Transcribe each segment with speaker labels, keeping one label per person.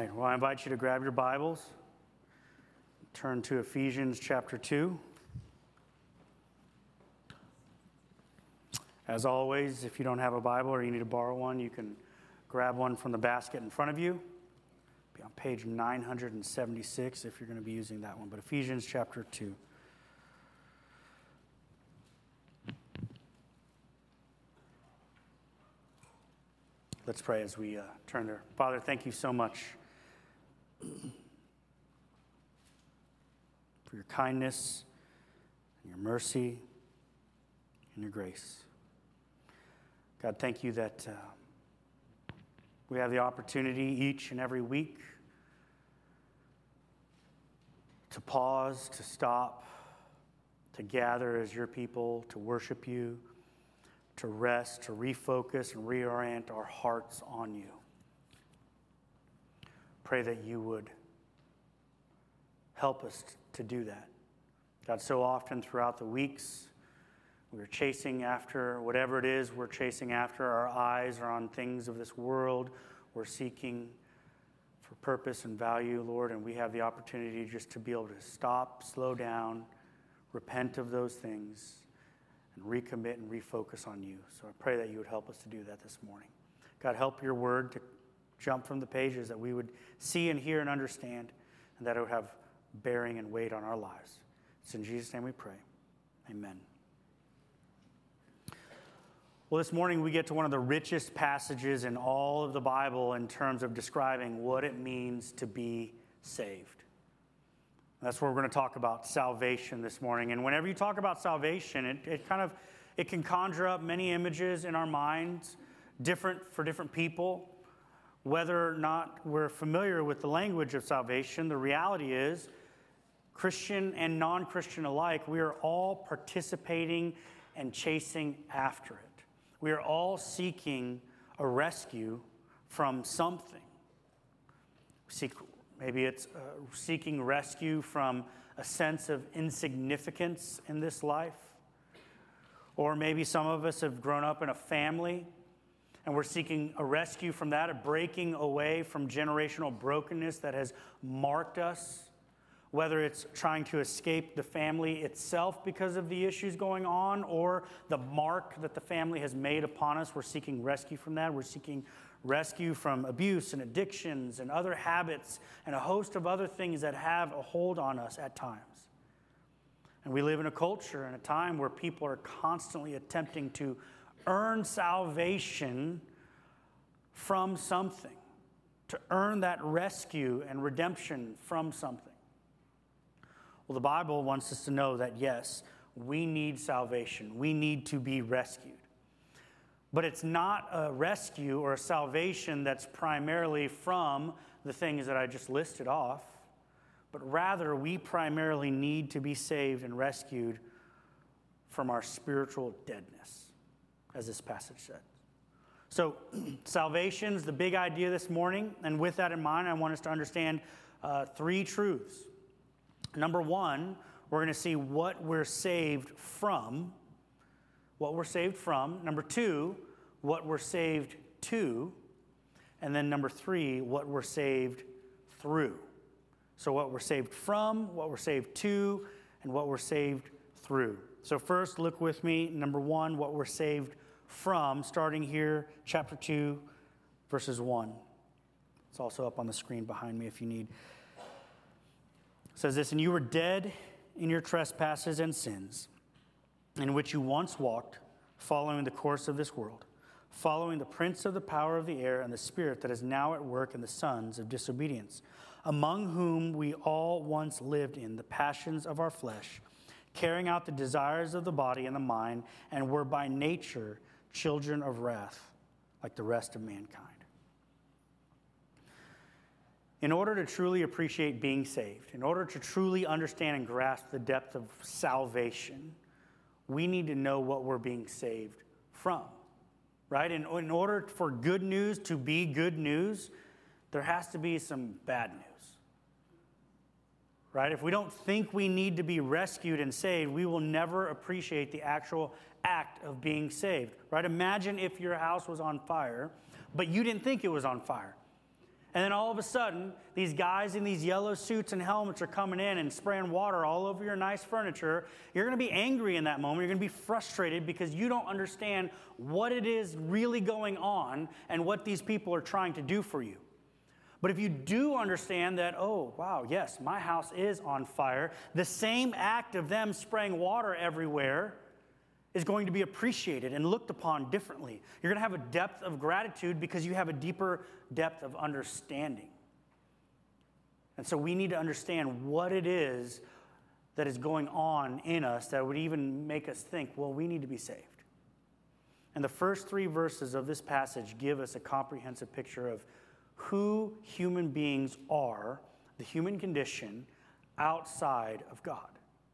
Speaker 1: right, well, I invite you to grab your Bibles, turn to Ephesians chapter 2. As always, if you don't have a Bible or you need to borrow one, you can grab one from the basket in front of you. It'll be on page 976 if you're going to be using that one, but Ephesians chapter 2. Let's pray as we turn there. Father, thank you so much for your kindness, and your mercy, and your grace. God, thank you that we have the opportunity each and every week to pause, to stop, to gather as your people, to worship you, to rest, to refocus and reorient our hearts on you. Pray that you would help us to do that. God, so often throughout the weeks, we're chasing after whatever it is we're chasing after. Our eyes are on things of this world. We're seeking for purpose and value, Lord, and we have the opportunity just to be able to stop, slow down, repent of those things, and recommit and refocus on you. So I pray that you would help us to do that this morning. God, help your word to jump from the pages, that we would see and hear and understand, and that it would have bearing and weight on our lives. It's in Jesus' name we pray. Amen. Well, this morning we get to one of the richest passages in all of the Bible in terms of describing what it means to be saved. That's what we're going to talk about, salvation, this morning. And whenever you talk about salvation, it can conjure up many images in our minds, different for different people. Whether or not we're familiar with the language of salvation, the reality is, Christian and non-Christian alike, we are all participating and chasing after it. We are all seeking a rescue from something. Maybe it's seeking rescue from a sense of insignificance in this life. Or maybe some of us have grown up in a family and we're seeking a rescue from that, a breaking away from generational brokenness that has marked us. Whether it's trying to escape the family itself because of the issues going on or the mark that the family has made upon us, we're seeking rescue from that. We're seeking rescue from abuse and addictions and other habits and a host of other things that have a hold on us at times. And we live in a culture and a time where people are constantly attempting to earn salvation from something, to earn that rescue and redemption from something. Well, the Bible wants us to know that, yes, we need salvation. We need to be rescued. But it's not a rescue or a salvation that's primarily from the things that I just listed off, but rather we primarily need to be saved and rescued from our spiritual deadness, as this passage said. So salvation's the big idea this morning, and with that in mind, I want us to understand three truths. Number one, we're going to see what we're saved from. Number two, what we're saved to. And then number three, what we're saved through. So what we're saved from, what we're saved to, and what we're saved through. So first, look with me, number one, what we're saved from, starting here, chapter 2, verses 1. It's also up on the screen behind me if you need. It says this, "And you were dead in your trespasses and sins, in which you once walked, following the course of this world, following the prince of the power of the air and the spirit that is now at work in the sons of disobedience, among whom we all once lived in the passions of our flesh, carrying out the desires of the body and the mind, and were by nature children of wrath, like the rest of mankind." In order to truly appreciate being saved, in order to truly understand and grasp the depth of salvation, we need to know what we're being saved from, right? In order for good news to be good news, there has to be some bad news, right? If we don't think we need to be rescued and saved, we will never appreciate the actual act of being saved, right? Imagine if your house was on fire, but you didn't think it was on fire. And then all of a sudden, these guys in these yellow suits and helmets are coming in and spraying water all over your nice furniture. You're going to be angry in that moment. You're going to be frustrated because you don't understand what it is really going on and what these people are trying to do for you. But if you do understand that, oh, wow, yes, my house is on fire, the same act of them spraying water everywhere is going to be appreciated and looked upon differently. You're going to have a depth of gratitude because you have a deeper depth of understanding. And so we need to understand what it is that is going on in us that would even make us think, well, we need to be saved. And the first 3 verses of this passage give us a comprehensive picture of who human beings are, the human condition, outside of God.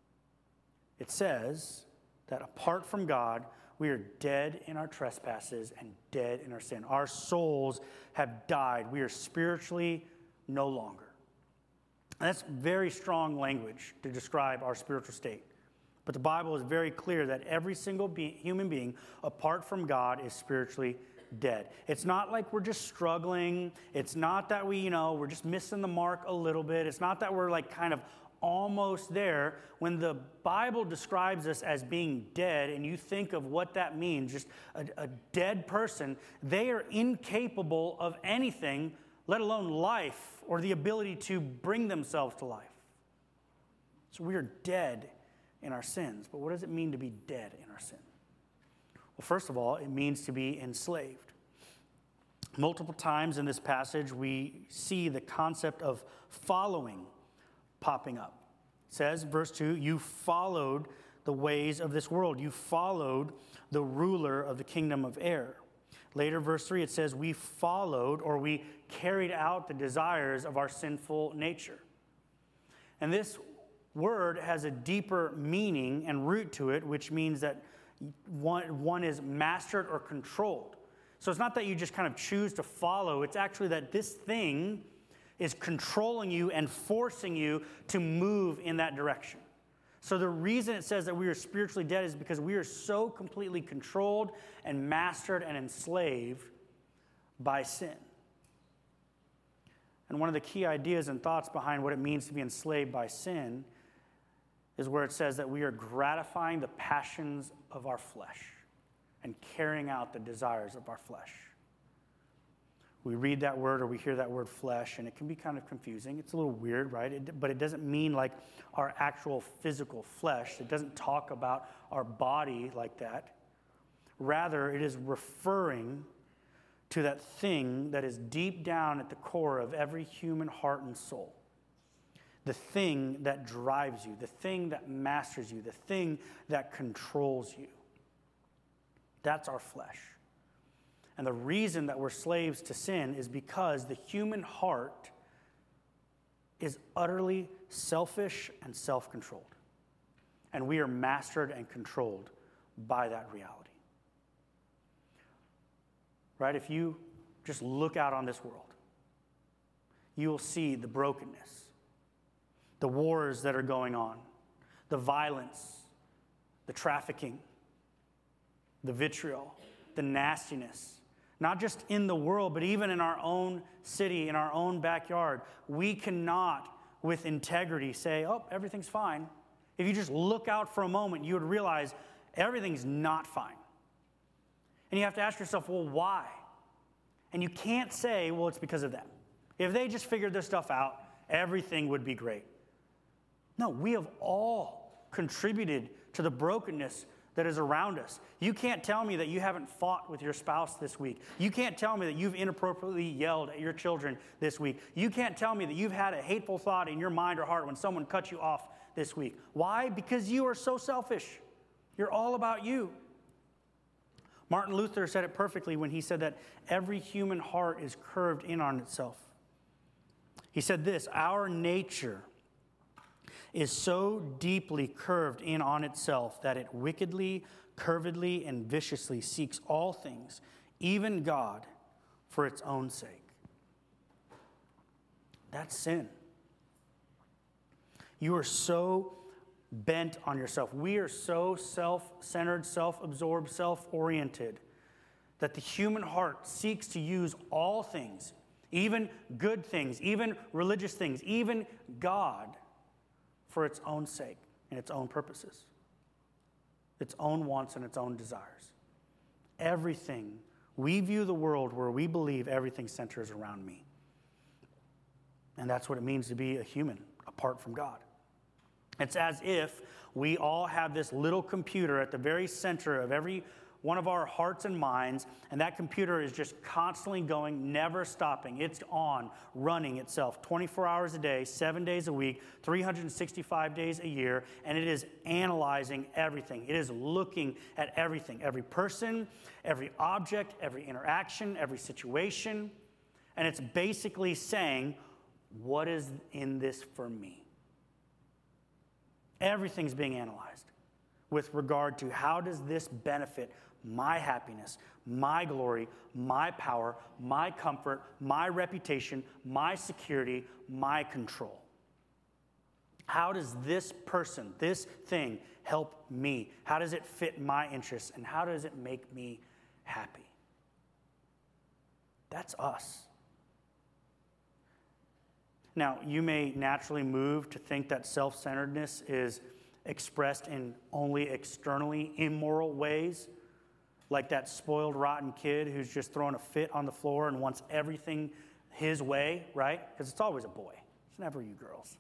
Speaker 1: It says that apart from God, we are dead in our trespasses and dead in our sin. Our souls have died. We are spiritually no longer. And that's very strong language to describe our spiritual state. But the Bible is very clear that every single human being, apart from God, is spiritually dead. It's not like we're just struggling. It's not that we're just missing the mark a little bit. It's not that we're like kind of almost there. When the Bible describes us as being dead, and you think of what that means, just a dead person, they are incapable of anything, let alone life or the ability to bring themselves to life. So we are dead in our sins. But what does it mean to be dead in our sin? Well, first of all, it means to be enslaved. Multiple times in this passage, we see the concept of following popping up. It says, verse 2, you followed the ways of this world. You followed the ruler of the kingdom of air. Later, verse 3, it says, we followed or we carried out the desires of our sinful nature. And this word has a deeper meaning and root to it, which means that one is mastered or controlled. So it's not that you just kind of choose to follow. It's actually that this thing is controlling you and forcing you to move in that direction. So the reason it says that we are spiritually dead is because we are so completely controlled and mastered and enslaved by sin. And one of the key ideas and thoughts behind what it means to be enslaved by sin is where it says that we are gratifying the passions of our flesh and carrying out the desires of our flesh. We read that word or we hear that word flesh, and it can be kind of confusing. It's a little weird, right? But it doesn't mean like our actual physical flesh. It doesn't talk about our body like that. Rather, it is referring to that thing that is deep down at the core of every human heart and soul. The thing that drives you, the thing that masters you, the thing that controls you. That's our flesh. And the reason that we're slaves to sin is because the human heart is utterly selfish and self-controlled. And we are mastered and controlled by that reality. Right? If you just look out on this world, you will see the brokenness, the wars that are going on, the violence, the trafficking, the vitriol, the nastiness, not just in the world, but even in our own city, in our own backyard. We cannot, with integrity, say, oh, everything's fine. If you just look out for a moment, you would realize everything's not fine. And you have to ask yourself, well, why? And you can't say, well, it's because of them. If they just figured this stuff out, everything would be great. No, we have all contributed to the brokenness that is around us. You can't tell me that you haven't fought with your spouse this week. You can't tell me that you've inappropriately yelled at your children this week. You can't tell me that you've had a hateful thought in your mind or heart when someone cut you off this week. Why? Because you are so selfish. You're all about you. Martin Luther said it perfectly when he said that every human heart is curved in on itself. He said this, our nature is so deeply curved in on itself that it wickedly, curvedly, and viciously seeks all things, even God, for its own sake. That's sin. You are so bent on yourself. We are so self-centered, self-absorbed, self-oriented that the human heart seeks to use all things, even good things, even religious things, even God, for its own sake and its own purposes, its own wants and its own desires. Everything, we view the world where we believe everything centers around me. And that's what it means to be a human apart from God. It's as if we all have this little computer at the very center of every one of our hearts and minds, and that computer is just constantly going, never stopping. It's on, running itself 24 hours a day, 7 days a week, 365 days a year, and it is analyzing everything. It is looking at everything, every person, every object, every interaction, every situation, and it's basically saying, what is in this for me? Everything's being analyzed with regard to how does this benefit my happiness, my glory, my power, my comfort, my reputation, my security, my control. How does this person, this thing, help me? How does it fit my interests? And how does it make me happy? That's us. Now, you may naturally move to think that self-centeredness is expressed in only externally immoral ways, like that spoiled, rotten kid who's just throwing a fit on the floor and wants everything his way, right? Because it's always a boy. It's never you girls.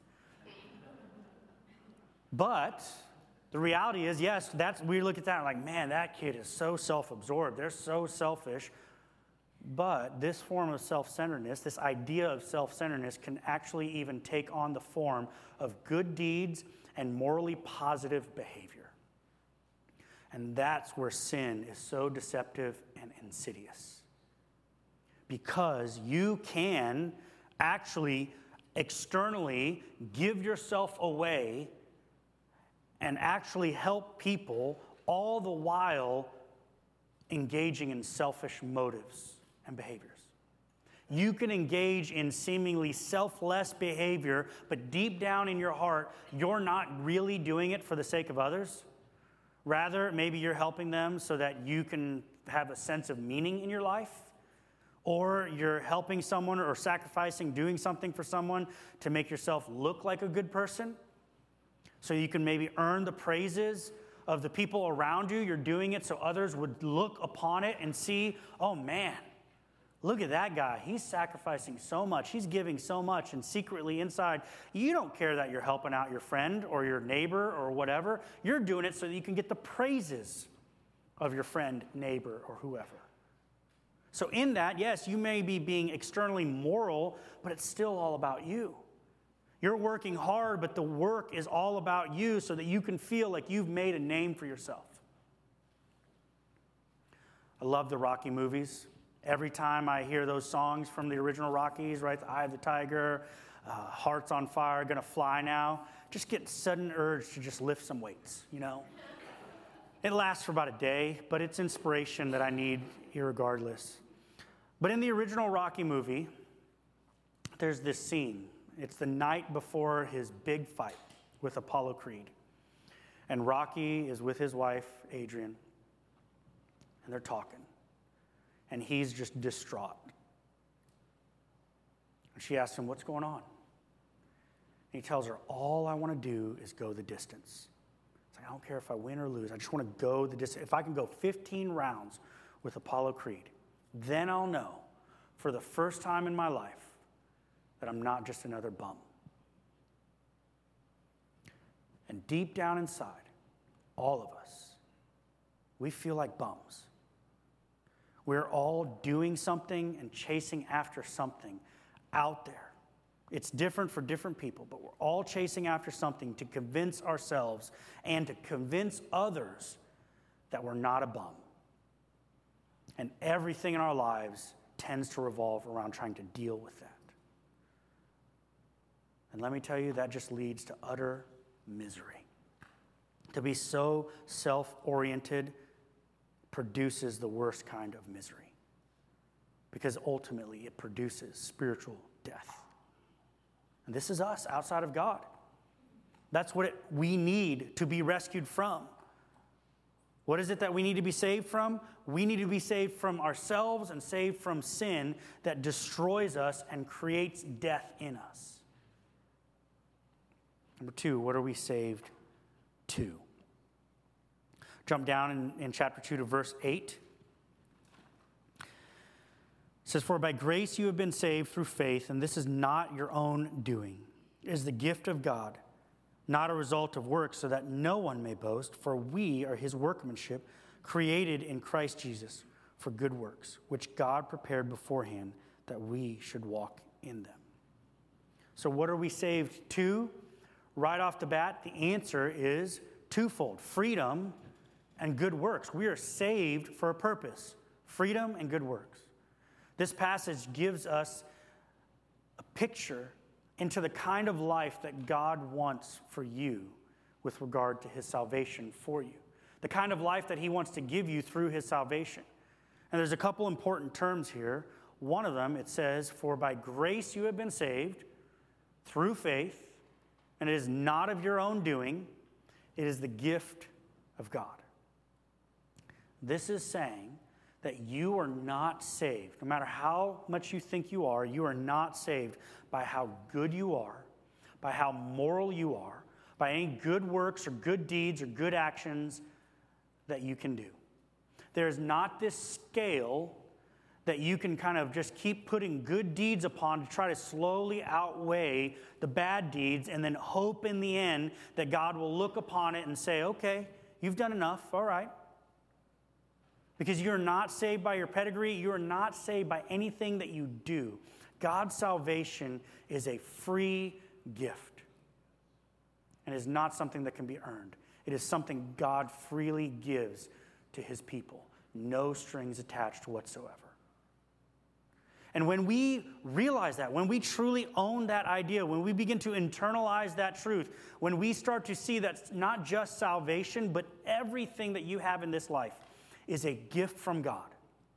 Speaker 1: But the reality is, yes, we look at that and like, man, that kid is so self-absorbed. They're so selfish. But this form of self-centeredness, this idea of self-centeredness, can actually even take on the form of good deeds and morally positive behavior. And that's where sin is so deceptive and insidious. Because you can actually externally give yourself away and actually help people, all the while engaging in selfish motives and behaviors. You can engage in seemingly selfless behavior, but deep down in your heart, you're not really doing it for the sake of others. Rather, maybe you're helping them so that you can have a sense of meaning in your life, or you're helping someone or sacrificing, doing something for someone to make yourself look like a good person, so you can maybe earn the praises of the people around you. You're doing it so others would look upon it and see, oh man, look at that guy. He's sacrificing so much. He's giving so much. And secretly inside, you don't care that you're helping out your friend or your neighbor or whatever. You're doing it so that you can get the praises of your friend, neighbor, or whoever. So in that, yes, you may be being externally moral, but it's still all about you. You're working hard, but the work is all about you so that you can feel like you've made a name for yourself. I love the Rocky movies. Every time I hear those songs from the original Rockies, right? The Eye of the Tiger, Hearts on Fire, Gonna Fly Now, just get sudden urge to just lift some weights, you know? It lasts for about a day, but it's inspiration that I need irregardless. But in the original Rocky movie, there's this scene. It's the night before his big fight with Apollo Creed. And Rocky is with his wife, Adrian, and they're talking. And he's just distraught. And she asks him, what's going on? And he tells her, all I want to do is go the distance. It's like, I don't care if I win or lose. I just want to go the distance. If I can go 15 rounds with Apollo Creed, then I'll know for the first time in my life that I'm not just another bum. And deep down inside, all of us, we feel like bums. We're all doing something and chasing after something out there. It's different for different people, but we're all chasing after something to convince ourselves and to convince others that we're not a bum. And everything in our lives tends to revolve around trying to deal with that. And let me tell you, that just leads to utter misery. To be so self-oriented produces the worst kind of misery, because ultimately it produces spiritual death. And this is us outside of God. That's what we need to be rescued from. What is it that we need to be saved from? We need to be saved from ourselves and saved from sin that destroys us and creates death in us. Number 2, what are we saved to? Jump down in chapter 2 to verse 8. It says, "For by grace you have been saved through faith, and this is not your own doing. It is the gift of God, not a result of works, so that no one may boast. For we are his workmanship, created in Christ Jesus for good works, which God prepared beforehand that we should walk in them." So what are we saved to? Right off the bat, the answer is twofold: freedom and good works. We are saved for a purpose: freedom and good works. This passage gives us a picture into the kind of life that God wants for you with regard to his salvation for you, the kind of life that he wants to give you through his salvation. And there's a couple important terms here. One of them, it says, "For by grace you have been saved through faith, and it is not of your own doing, it is the gift of God." This is saying that you are not saved, no matter how much you think you are not saved by how good you are, by how moral you are, by any good works or good deeds or good actions that you can do. There's not this scale that you can kind of just keep putting good deeds upon to try to slowly outweigh the bad deeds and then hope in the end that God will look upon it and say, "Okay, you've done enough, all right." Because you're not saved by your pedigree. You are not saved by anything that you do. God's salvation is a free gift and is not something that can be earned. It is something God freely gives to his people. No strings attached whatsoever. And when we realize that, when we truly own that idea, when we begin to internalize that truth, when we start to see that not just salvation, but everything that you have in this life is a gift from God.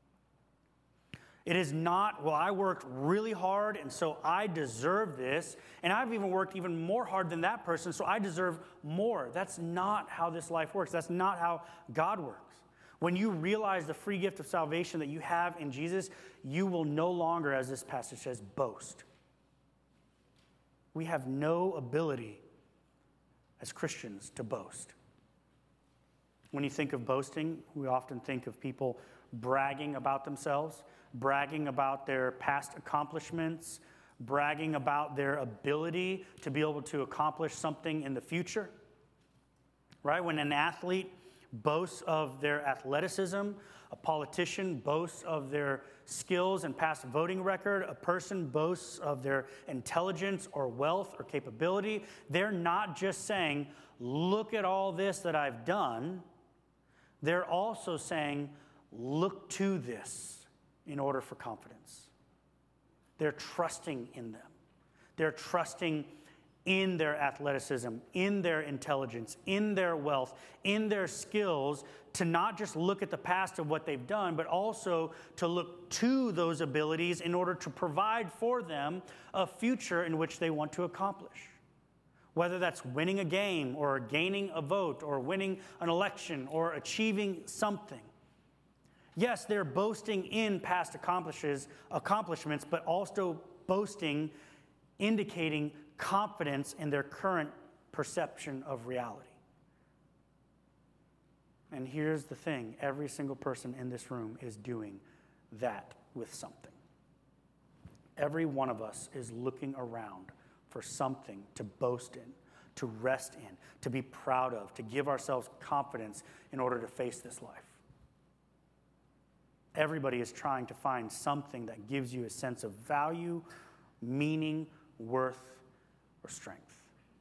Speaker 1: It is not, well, I worked really hard, and so I deserve this, and I've even worked even more hard than that person, so I deserve more. That's not how this life works. That's not how God works. When you realize the free gift of salvation that you have in Jesus, you will no longer, as this passage says, boast. We have no ability as Christians to boast. When you think of boasting, we often think of people bragging about themselves, bragging about their past accomplishments, bragging about their ability to be able to accomplish something in the future. Right? When an athlete boasts of their athleticism, a politician boasts of their skills and past voting record, a person boasts of their intelligence or wealth or capability, they're not just saying, "Look at all this that I've done." They're also saying, "Look to this in order for confidence." They're trusting in them. They're trusting in their athleticism, in their intelligence, in their wealth, in their skills, to not just look at the past of what they've done, but also to look to those abilities in order to provide for them a future in which they want to accomplish. Whether that's winning a game or gaining a vote or winning an election or achieving something. Yes, they're boasting in past accomplishments, but also boasting, indicating confidence in their current perception of reality. And here's the thing, every single person in this room is doing that with something. Every one of us is looking around for something to boast in, to rest in, to be proud of, to give ourselves confidence in order to face this life. Everybody is trying to find something that gives you a sense of value, meaning, worth, or strength.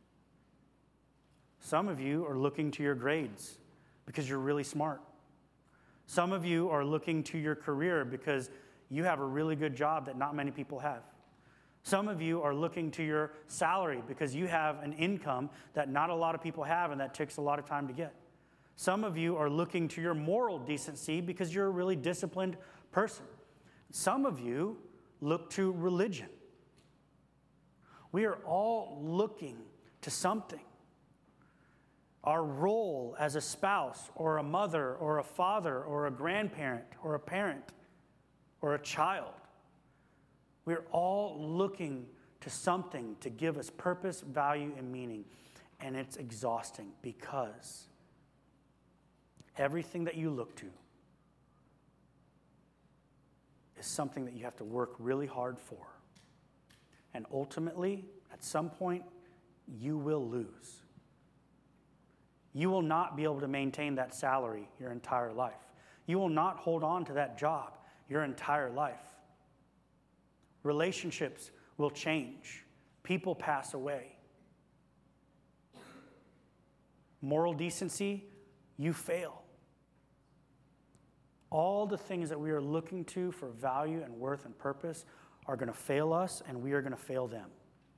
Speaker 1: Some of you are looking to your grades because you're really smart. Some of you are looking to your career because you have a really good job that not many people have. Some of you are looking to your salary because you have an income that not a lot of people have and that takes a lot of time to get. Some of you are looking to your moral decency because you're a really disciplined person. Some of you look to religion. We are all looking to something. our role as a spouse or a mother or a father or a grandparent or a parent or a child. We're all looking to something to give us purpose, value, and meaning. And it's exhausting because everything that you look to is something that you have to work really hard for. And ultimately, at some point, you will lose. You will not be able to maintain that salary your entire life. You will not hold on to that job your entire life. Relationships will change. People pass away. Moral decency, you fail. All the things that we are looking to for value and worth and purpose are going to fail us, and we are going to fail them.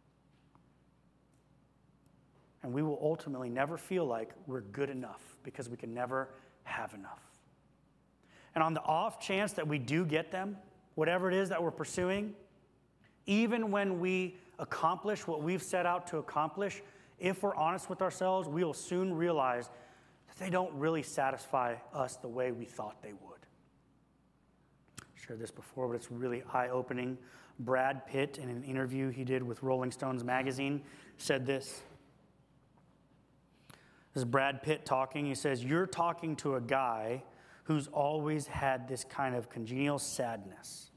Speaker 1: And we will ultimately never feel like we're good enough because we can never have enough. And on the off chance that we do get them, whatever it is that we're pursuing, even when we accomplish what we've set out to accomplish, if we're honest with ourselves, we will soon realize that they don't really satisfy us the way we thought they would. I've shared this before, but it's really eye-opening. Brad Pitt, in an interview he did with Rolling Stones magazine, said this. This is Brad Pitt talking. He says, "You're talking to a guy who's always had this kind of congenial sadness.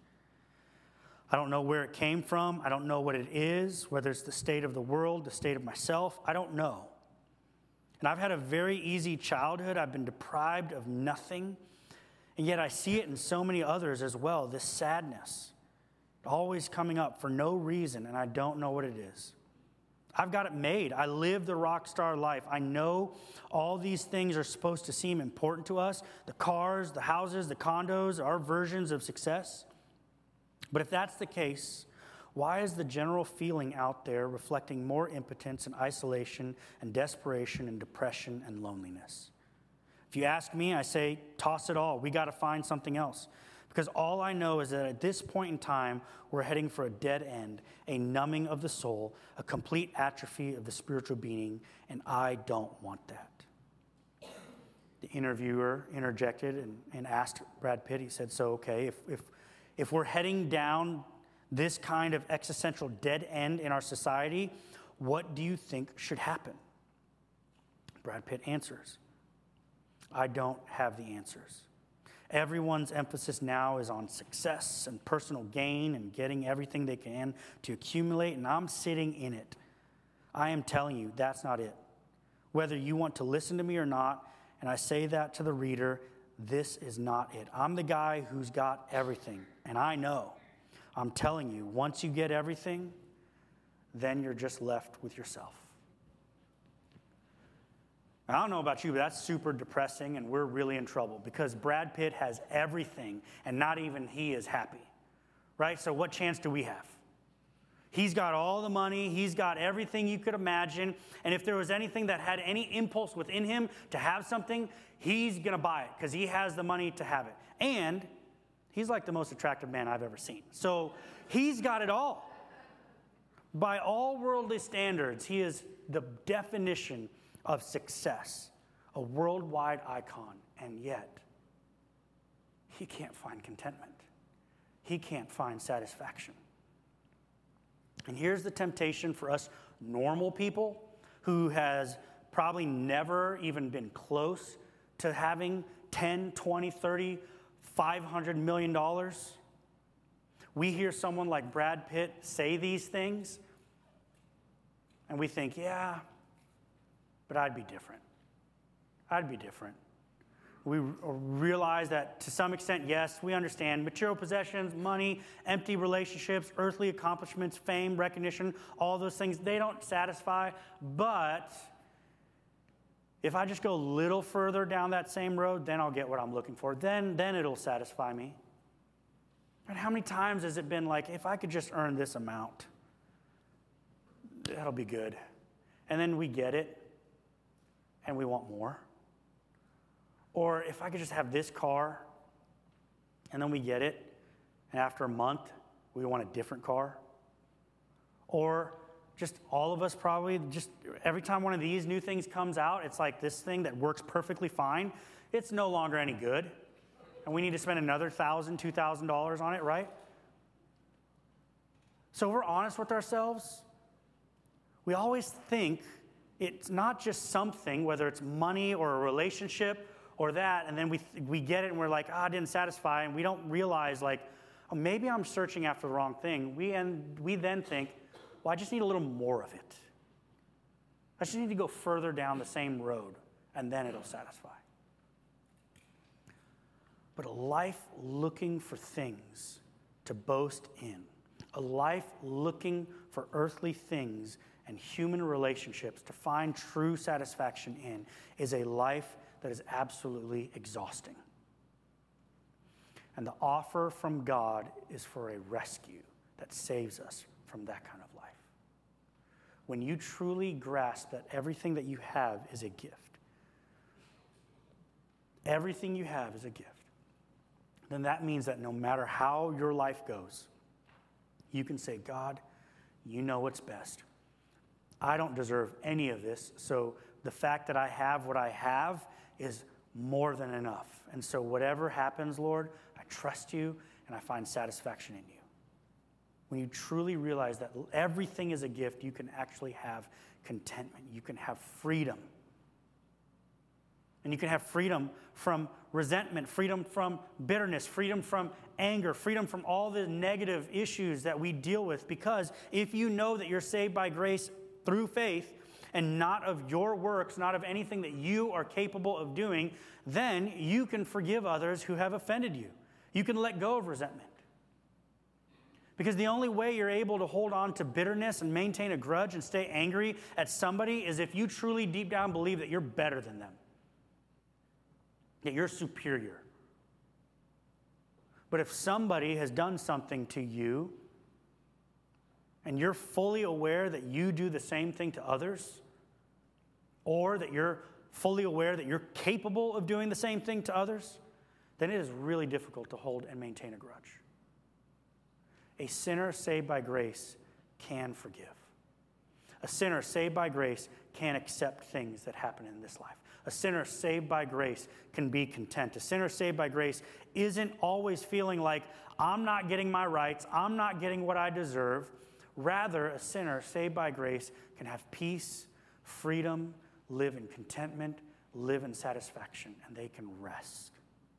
Speaker 1: I don't know where it came from. I don't know what it is, whether it's the state of the world, the state of myself. I don't know. And I've had a very easy childhood. I've been deprived of nothing. And yet I see it in so many others as well, this sadness, always coming up for no reason, and I don't know what it is. I've got it made. I live the rock star life. I know all these things are supposed to seem important to us, the cars, the houses, the condos, our versions of success. But if that's the case, why is the general feeling out there reflecting more impotence and isolation and desperation and depression and loneliness? If you ask me, I say, toss it all. We got to find something else. Because all I know is that at this point in time, we're heading for a dead end, a numbing of the soul, a complete atrophy of the spiritual being, and I don't want that. The interviewer interjected and asked Brad Pitt, he said, so okay, if we're heading down this kind of existential dead end in our society, what do you think should happen? Brad Pitt answers, I don't have the answers. Everyone's emphasis now is on success and personal gain and getting everything they can to accumulate, and I'm sitting in it. I am telling you, that's not it. Whether you want to listen to me or not, and I say that to the reader, this is not it. I'm the guy who's got everything, and I know. I'm telling you, once you get everything, then you're just left with yourself. I don't know about you, but that's super depressing, and we're really in trouble because Brad Pitt has everything, and not even he is happy, right? So what chance do we have? He's got all the money. He's got everything you could imagine, and if there was anything that had any impulse within him to have something, he's going to buy it because he has the money to have it. And he's like the most attractive man I've ever seen. So he's got it all. By all worldly standards, he is the definition of success, a worldwide icon, and yet he can't find contentment. He can't find satisfaction. And here's the temptation for us normal people who has probably never even been close to having 10, 20, 30, $500 million. We hear someone like Brad Pitt say these things, and we think, yeah, but I'd be different. I'd be different. We realize that to some extent, yes, we understand material possessions, money, empty relationships, earthly accomplishments, fame, recognition, all those things, they don't satisfy. But if I just go a little further down that same road, then I'll get what I'm looking for. Then it'll satisfy me. And how many times has it been like, if I could just earn this amount, that'll be good. And then we get it. And we want more. Or if I could just have this car, and then we get it, and after a month, we want a different car. Or just all of us probably, just every time one of these new things comes out, it's like this thing that works perfectly fine, it's no longer any good. And we need to spend another $1,000, $2,000 on it, right? So if we're honest with ourselves, we always think it's not just something, whether it's money or a relationship or that, and then we get it and we're like, it didn't satisfy, and we don't realize like, oh, maybe I'm searching after the wrong thing. We then think, well, I just need a little more of it. I just need to go further down the same road, and then it'll satisfy. But a life looking for things to boast in, a life looking for earthly things and human relationships to find true satisfaction in, is a life that is absolutely exhausting. And the offer from God is for a rescue that saves us from that kind of life. When you truly grasp that everything that you have is a gift, everything you have is a gift, then that means that no matter how your life goes, you can say, God, you know what's best. I don't deserve any of this, so the fact that I have what I have is more than enough. And so whatever happens, Lord, I trust you and I find satisfaction in you. When you truly realize that everything is a gift, you can actually have contentment. You can have freedom. And you can have freedom from resentment, freedom from bitterness, freedom from anger, freedom from all the negative issues that we deal with. Because if you know that you're saved by grace through faith and not of your works, not of anything that you are capable of doing, then you can forgive others who have offended you. You can let go of resentment. Because the only way you're able to hold on to bitterness and maintain a grudge and stay angry at somebody is if you truly deep down believe that you're better than them, that you're superior. But if somebody has done something to you and you're fully aware that you do the same thing to others, or that you're fully aware that you're capable of doing the same thing to others, then it is really difficult to hold and maintain a grudge. A sinner saved by grace can forgive. A sinner saved by grace can accept things that happen in this life. A sinner saved by grace can be content. A sinner saved by grace isn't always feeling like, I'm not getting my rights, I'm not getting what I deserve. Rather, a sinner saved by grace can have peace, freedom, live in contentment, live in satisfaction, and they can rest.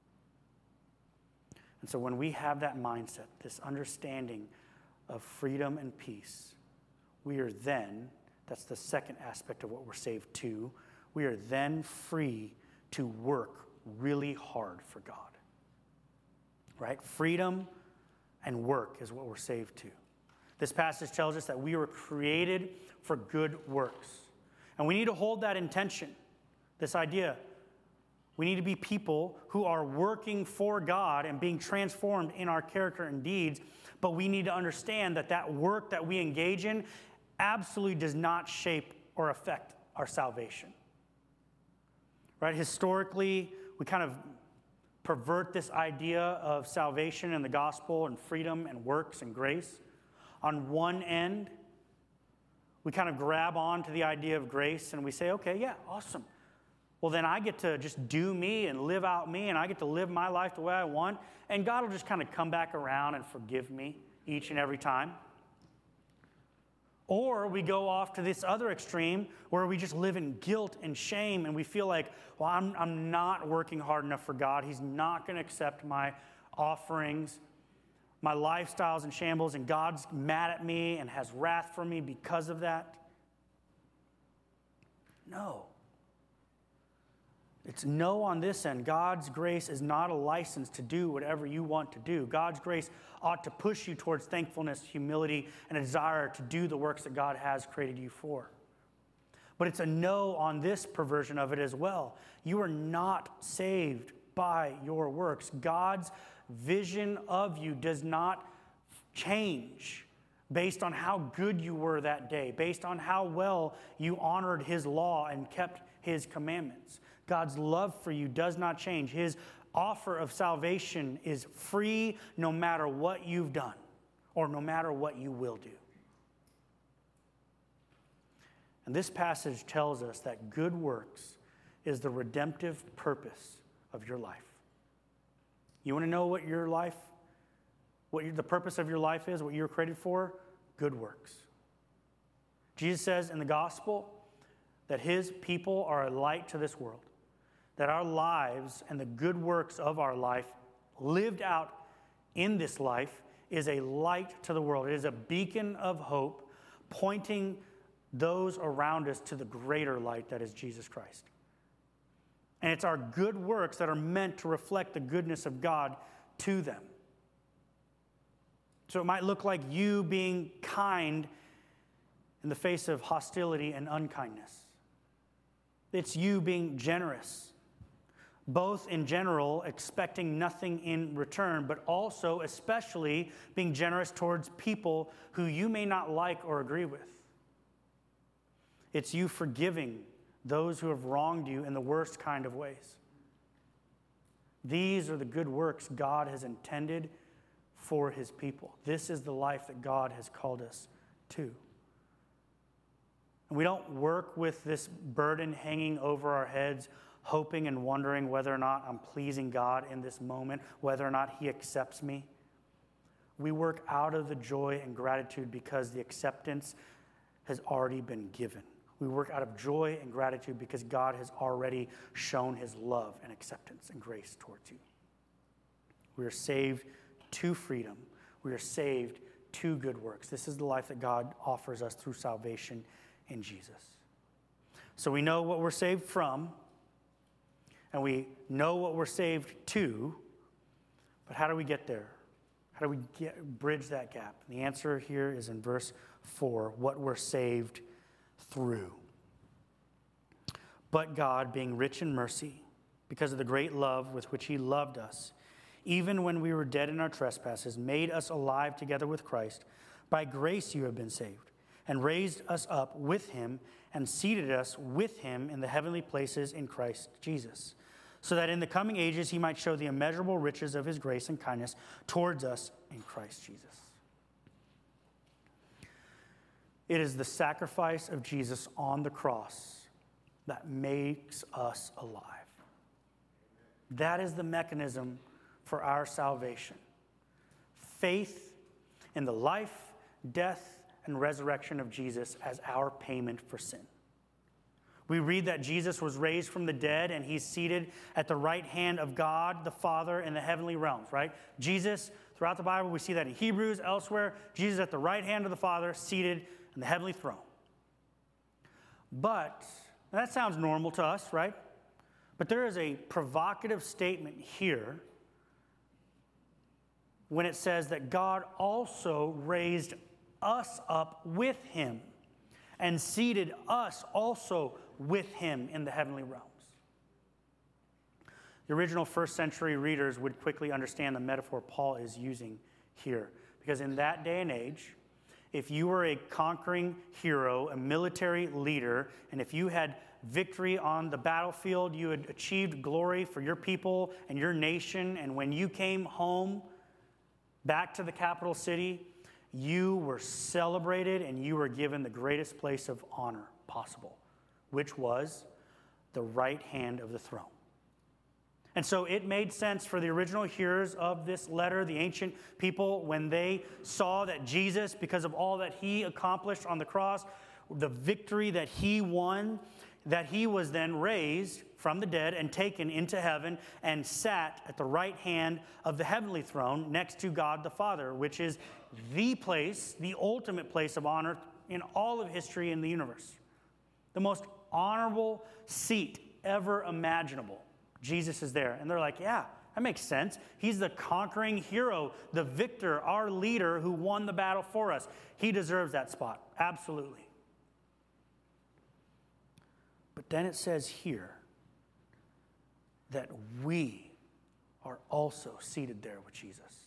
Speaker 1: And so when we have that mindset, this understanding of freedom and peace, we are then, that's the second aspect of what we're saved to, we are then free to work really hard for God. Right? Freedom and work is what we're saved to. This passage tells us that we were created for good works. And we need to hold that intention, this idea. We need to be people who are working for God and being transformed in our character and deeds, but we need to understand that that work that we engage in absolutely does not shape or affect our salvation. Right? Historically, we kind of pervert this idea of salvation and the gospel and freedom and works and grace. On one end, we kind of grab on to the idea of grace and we say, okay, yeah, awesome. Well, then I get to just do me and live out me, and I get to live my life the way I want, and God will just kind of come back around and forgive me each and every time. Or we go off to this other extreme where we just live in guilt and shame, and we feel like, well, I'm not working hard enough for God. He's not going to accept my offerings. My lifestyle's in shambles, and God's mad at me and has wrath for me because of that. No. It's no on this end. God's grace is not a license to do whatever you want to do. God's grace ought to push you towards thankfulness, humility, and a desire to do the works that God has created you for. But it's a no on this perversion of it as well. You are not saved by your works. God's vision of you does not change based on how good you were that day, based on how well you honored his law and kept his commandments. God's love for you does not change. His offer of salvation is free no matter what you've done or no matter what you will do. And this passage tells us that good works is the redemptive purpose of your life. You want to know what your life, the purpose of your life is, what you're created for? Good works. Jesus says in the gospel that his people are a light to this world, that our lives and the good works of our life lived out in this life is a light to the world. It is a beacon of hope pointing those around us to the greater light that is Jesus Christ. And it's our good works that are meant to reflect the goodness of God to them. So it might look like you being kind in the face of hostility and unkindness. It's you being generous, both in general, expecting nothing in return, but also especially being generous towards people who you may not like or agree with. It's you forgiving those who have wronged you in the worst kind of ways. These are the good works God has intended for his people. This is the life that God has called us to. And we don't work with this burden hanging over our heads, hoping and wondering whether or not I'm pleasing God in this moment, whether or not he accepts me. We work out of the joy and gratitude because the acceptance has already been given. We work out of joy and gratitude because God has already shown his love and acceptance and grace towards you. We are saved to freedom. We are saved to good works. This is the life that God offers us through salvation in Jesus. So we know what we're saved from, and we know what we're saved to, but how do we get there? How do we bridge that gap? And the answer here is in verse 4, what we're saved through. But God, being rich in mercy, because of the great love with which he loved us, even when we were dead in our trespasses, made us alive together with Christ. By grace you have been saved, and raised us up with him, and seated us with him in the heavenly places in Christ Jesus, so that in the coming ages he might show the immeasurable riches of his grace and kindness towards us in Christ Jesus. It is the sacrifice of Jesus on the cross that makes us alive. That is the mechanism for our salvation. Faith in the life, death, and resurrection of Jesus as our payment for sin. We read that Jesus was raised from the dead and he's seated at the right hand of God the Father in the heavenly realms, right? Jesus, throughout the Bible, we see that in Hebrews, elsewhere, Jesus at the right hand of the Father, seated in the heavenly throne. But, that sounds normal to us, right? But there is a provocative statement here when it says that God also raised us up with him and seated us also with him in the heavenly realms. The original first century readers would quickly understand the metaphor Paul is using here, because in that day and age, if you were a conquering hero, a military leader, and if you had victory on the battlefield, you had achieved glory for your people and your nation, and when you came home back to the capital city, you were celebrated and you were given the greatest place of honor possible, which was the right hand of the throne. And so it made sense for the original hearers of this letter, the ancient people, when they saw that Jesus, because of all that he accomplished on the cross, the victory that he won, that he was then raised from the dead and taken into heaven and sat at the right hand of the heavenly throne next to God the Father, which is the place, the ultimate place of honor in all of history in the universe. The most honorable seat ever imaginable. Jesus is there. And they're like, yeah, that makes sense. He's the conquering hero, the victor, our leader who won the battle for us. He deserves that spot. Absolutely. But then it says here that we are also seated there with Jesus.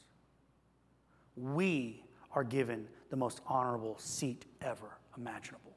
Speaker 1: We are given the most honorable seat ever imaginable.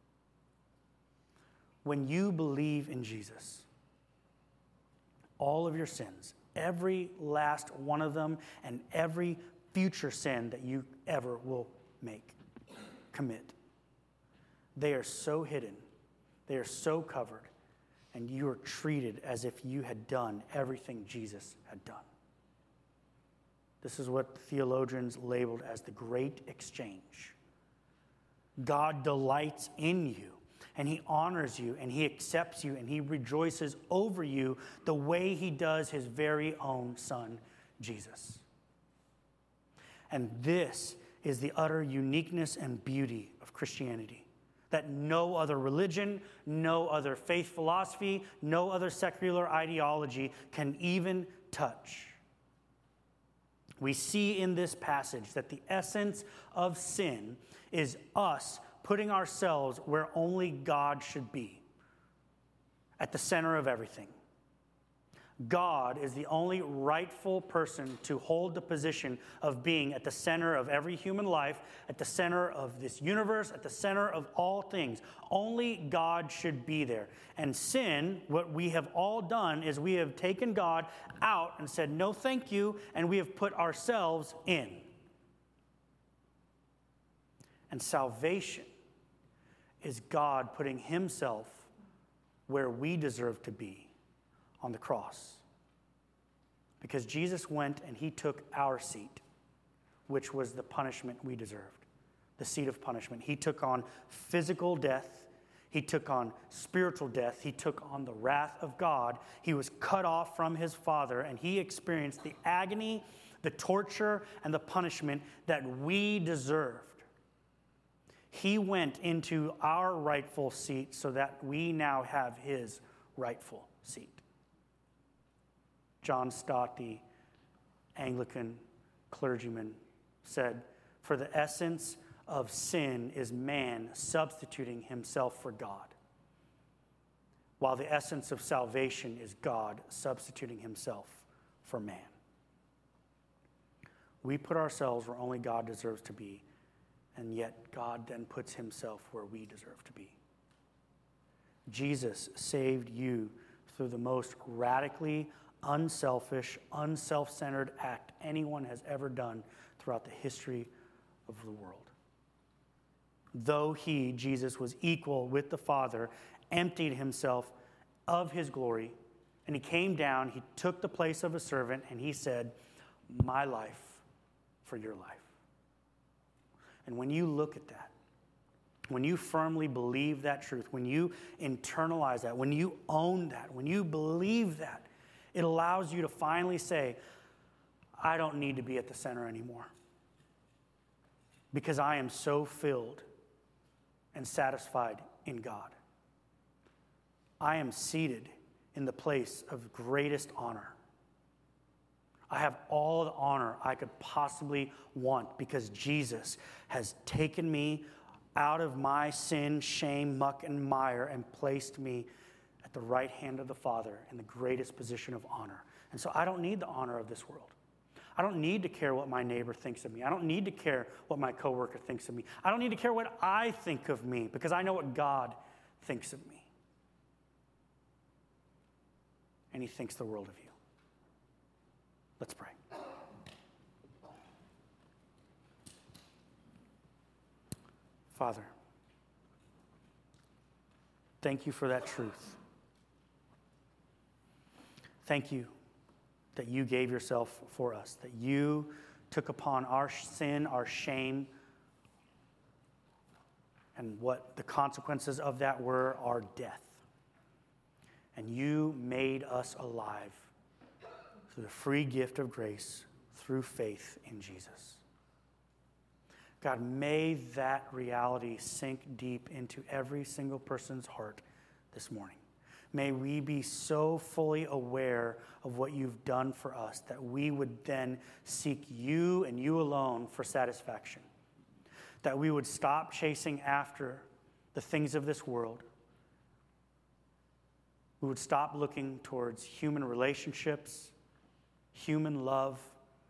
Speaker 1: When you believe in Jesus, all of your sins, every last one of them, and every future sin that you ever will commit, they are so hidden, they are so covered, and you are treated as if you had done everything Jesus had done. This is what theologians labeled as the great exchange. God delights in you, and he honors you, and he accepts you, and he rejoices over you the way he does his very own son, Jesus. And this is the utter uniqueness and beauty of Christianity, that no other religion, no other faith philosophy, no other secular ideology can even touch. We see in this passage that the essence of sin is us putting ourselves where only God should be, at the center of everything. God is the only rightful person to hold the position of being at the center of every human life, at the center of this universe, at the center of all things. Only God should be there. And sin, what we have all done is we have taken God out and said, no, thank you, and we have put ourselves in. And salvation is God putting himself where we deserve to be, on the cross. Because Jesus went and he took our seat, which was the punishment we deserved, the seat of punishment. He took on physical death. He took on spiritual death. He took on the wrath of God. He was cut off from his Father, and he experienced the agony, the torture, and the punishment that we deserved. He went into our rightful seat so that we now have his rightful seat. John Stott, the Anglican clergyman, said, "For the essence of sin is man substituting himself for God, while the essence of salvation is God substituting himself for man." We put ourselves where only God deserves to be, and yet God then puts himself where we deserve to be. Jesus saved you through the most radically unselfish, unself-centered act anyone has ever done throughout the history of the world. Though he, Jesus, was equal with the Father, emptied himself of his glory, and he came down, he took the place of a servant, and he said, "My life for your life." And when you look at that, when you firmly believe that truth, when you internalize that, when you own that, when you believe that, it allows you to finally say, I don't need to be at the center anymore, because I am so filled and satisfied in God. I am seated in the place of greatest honor. I have all the honor I could possibly want because Jesus has taken me out of my sin, shame, muck, and mire and placed me at the right hand of the Father in the greatest position of honor. And so I don't need the honor of this world. I don't need to care what my neighbor thinks of me. I don't need to care what my coworker thinks of me. I don't need to care what I think of me, because I know what God thinks of me. And he thinks the world of you. Let's pray. Father, thank you for that truth. Thank you that you gave yourself for us, that you took upon our sin, our shame, and what the consequences of that were, our death. And you made us alive through the free gift of grace through faith in Jesus. God, may that reality sink deep into every single person's heart this morning. May we be so fully aware of what you've done for us that we would then seek you and you alone for satisfaction. That we would stop chasing after the things of this world. We would stop looking towards human relationships, human love,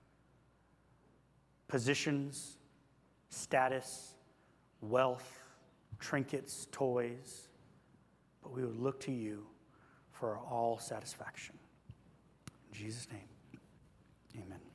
Speaker 1: positions, status, wealth, trinkets, toys. But we would look to you for our all satisfaction. In Jesus' name, amen.